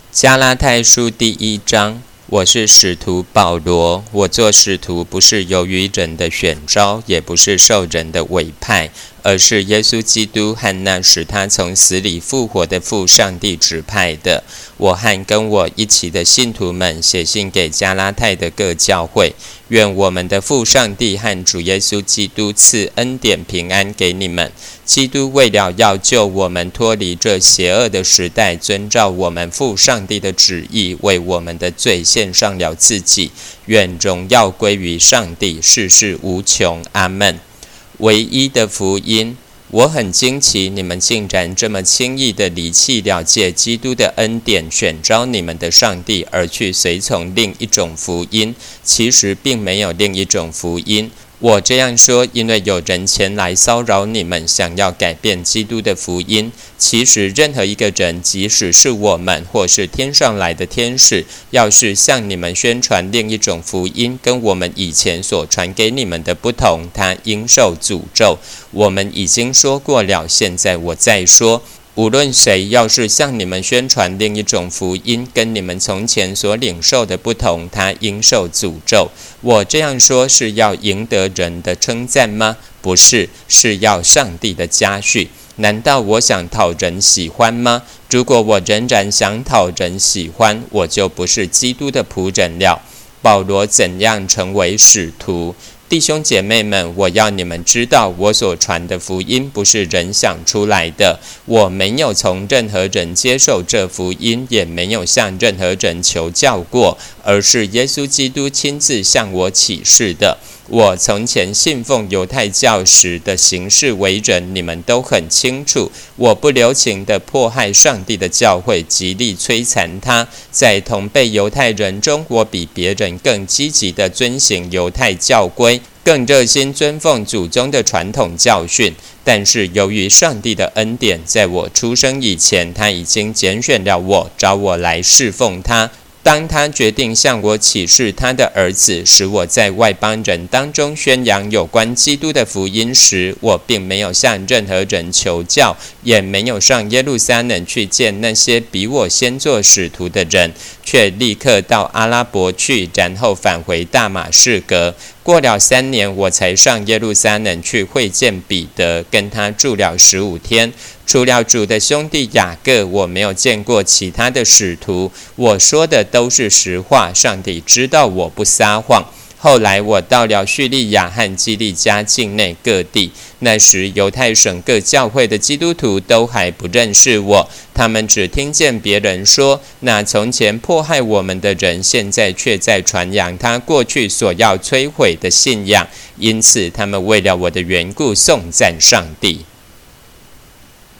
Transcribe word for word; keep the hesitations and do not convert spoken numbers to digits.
加拉太书第一章，我是使徒保罗，我做使徒不是由于人的选召，也不是受人的委派，而是耶稣基督和那使他从死里复活的父上帝指派的。我和跟我一起的信徒们写信给加拉太的各教会，愿我们的父上帝和主耶稣基督赐恩典平安给你们。基督为了要救我们脱离这邪恶的时代，遵照我们父上帝的旨意，为我们的罪献上了自己。愿荣耀归于上帝，世世无穷。阿们。唯一的福音，我很惊奇，你们竟然这么轻易地离弃了借基督的恩典选召你们的上帝，而去随从另一种福音。其实并没有另一种福音。我这样说，因为有人前来骚扰你们，想要改变基督的福音。其实任何一个人，即使是我们或是天上来的天使，要是向你们宣传另一种福音，跟我们以前所传给你们的不同，他应受诅咒。我们已经说过了，现在我再说，无论谁要是向你们宣传另一种福音，跟你们从前所领受的不同，他应受诅咒。我这样说是要赢得人的称赞吗？不是，是要上帝的嘉许。难道我想讨人喜欢吗？如果我仍然想讨人喜欢，我就不是基督的仆人了。保罗怎样成为使徒？弟兄姐妹们，我要你们知道，我所传的福音不是人想出来的。我没有从任何人接受这福音，也没有向任何人求教过，而是耶稣基督亲自向我启示的。我从前信奉犹太教时的行事为人，你们都很清楚。我不留情地迫害上帝的教会，极力摧残它。在同辈犹太人中，我比别人更积极地遵行犹太教规，更热心尊奉祖宗的传统教训。但是由于上帝的恩典，在我出生以前，他已经拣选了我，找我来侍奉他。当他决定向我启示他的儿子，使我在外邦人当中宣扬有关基督的福音时，我并没有向任何人求教，也没有上耶路撒冷去见那些比我先做使徒的人，却立刻到阿拉伯去，然后返回大马士革。过了三年，我才上耶路撒冷去会见彼得，跟他住了十五天。除了主的兄弟雅各，我没有见过其他的使徒。我说的都是实话，上帝知道我不撒谎。后来我到了叙利亚和基利家境内各地，那时犹太省各教会的基督徒都还不认识我，他们只听见别人说，那从前迫害我们的人，现在却在传扬他过去所要摧毁的信仰，因此他们为了我的缘故颂赞上帝。